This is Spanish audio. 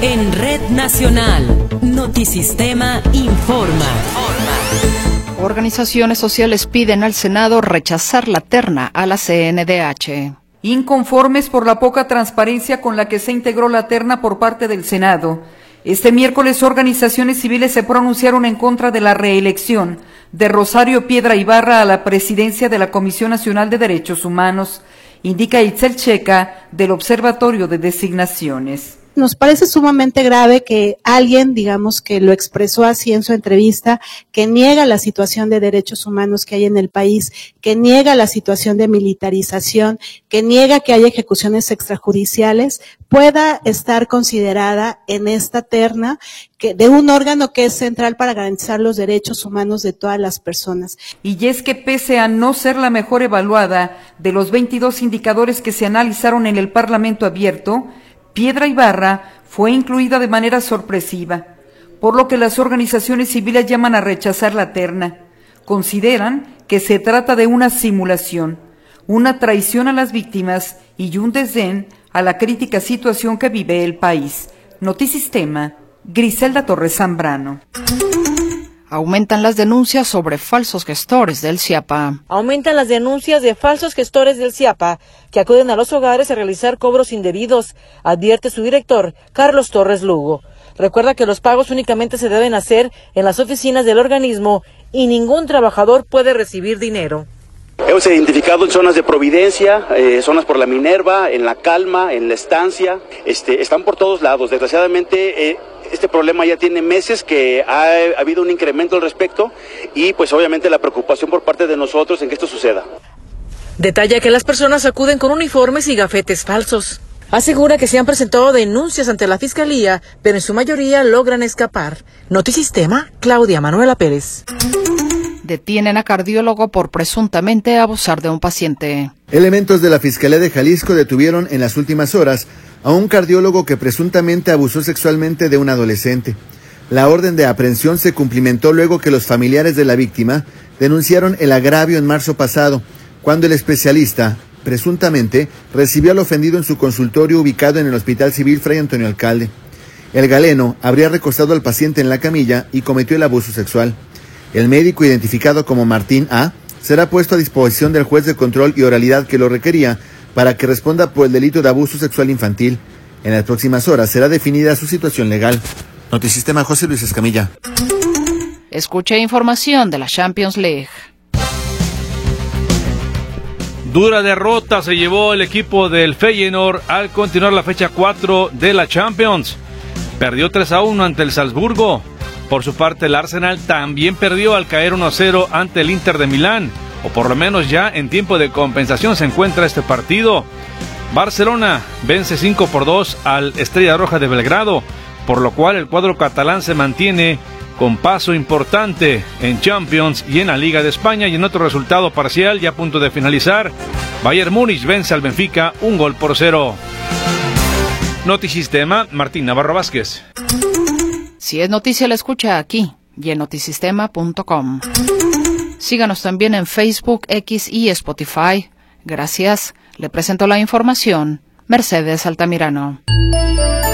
En Red Nacional, Notisistema informa. Organizaciones sociales piden al Senado rechazar la terna a la CNDH. Inconformes por la poca transparencia con la que se integró la terna por parte del Senado, este miércoles organizaciones civiles se pronunciaron en contra de la reelección de Rosario Piedra Ibarra a la presidencia de la Comisión Nacional de Derechos Humanos, indica Itzel Checa del Observatorio de Designaciones. Nos parece sumamente grave que alguien, digamos, que lo expresó así en su entrevista, que niega la situación de derechos humanos que hay en el país, que niega la situación de militarización, que niega que haya ejecuciones extrajudiciales, pueda estar considerada en esta terna de un órgano que es central para garantizar los derechos humanos de todas las personas. Y es que pese a no ser la mejor evaluada de los 22 indicadores que se analizaron en el Parlamento abierto, Piedra Ibarra fue incluida de manera sorpresiva, por lo que las organizaciones civiles llaman a rechazar la terna. Consideran que se trata de una simulación, una traición a las víctimas y un desdén a la crítica situación que vive el país. Notisistema, Griselda Torres Zambrano. Aumentan las denuncias sobre falsos gestores del CIAPA. Aumentan las denuncias de falsos gestores del CIAPA que acuden a los hogares a realizar cobros indebidos, advierte su director, Carlos Torres Lugo. Recuerda que los pagos únicamente se deben hacer en las oficinas del organismo y ningún trabajador puede recibir dinero. Hemos identificado en zonas de Providencia, zonas por la Minerva, en La Calma, en La Estancia, están por todos lados. Desgraciadamente, este problema ya tiene meses que ha habido un incremento al respecto y pues obviamente la preocupación por parte de nosotros en que esto suceda. Detalla que las personas acuden con uniformes y gafetes falsos. Asegura que se han presentado denuncias ante la Fiscalía, pero en su mayoría logran escapar. Notisistema, Claudia Manuela Pérez. Detienen a cardiólogo por presuntamente abusar de un paciente. Elementos de la Fiscalía de Jalisco detuvieron en las últimas horas a un cardiólogo que presuntamente abusó sexualmente de un adolescente. La orden de aprehensión se cumplimentó luego que los familiares de la víctima denunciaron el agravio en marzo pasado, cuando el especialista, presuntamente, recibió al ofendido en su consultorio ubicado en el Hospital Civil Fray Antonio Alcalde. El galeno habría recostado al paciente en la camilla y cometió el abuso sexual. El médico, identificado como Martín A., será puesto a disposición del juez de control y oralidad que lo requería para que responda por el delito de abuso sexual infantil. En las próximas horas será definida su situación legal. Notisistema, José Luis Escamilla. Escuche información de la Champions League. Dura derrota se llevó el equipo del Feyenoord al continuar la fecha 4 de la Champions. Perdió 3-1 ante el Salzburgo. Por su parte, el Arsenal también perdió al caer 1-0 ante el Inter de Milán, o por lo menos ya en tiempo de compensación se encuentra este partido. Barcelona vence 5-2 al Estrella Roja de Belgrado, por lo cual el cuadro catalán se mantiene con paso importante en Champions y en la Liga de España. Y en otro resultado parcial, ya a punto de finalizar, Bayern Múnich vence al Benfica 1-0. Notisistema, Martín Navarro Vázquez. Si es noticia, la escucha aquí y en notisistema.com. Síganos también en Facebook, X y Spotify. Gracias. Le presento la información, Mercedes Altamirano.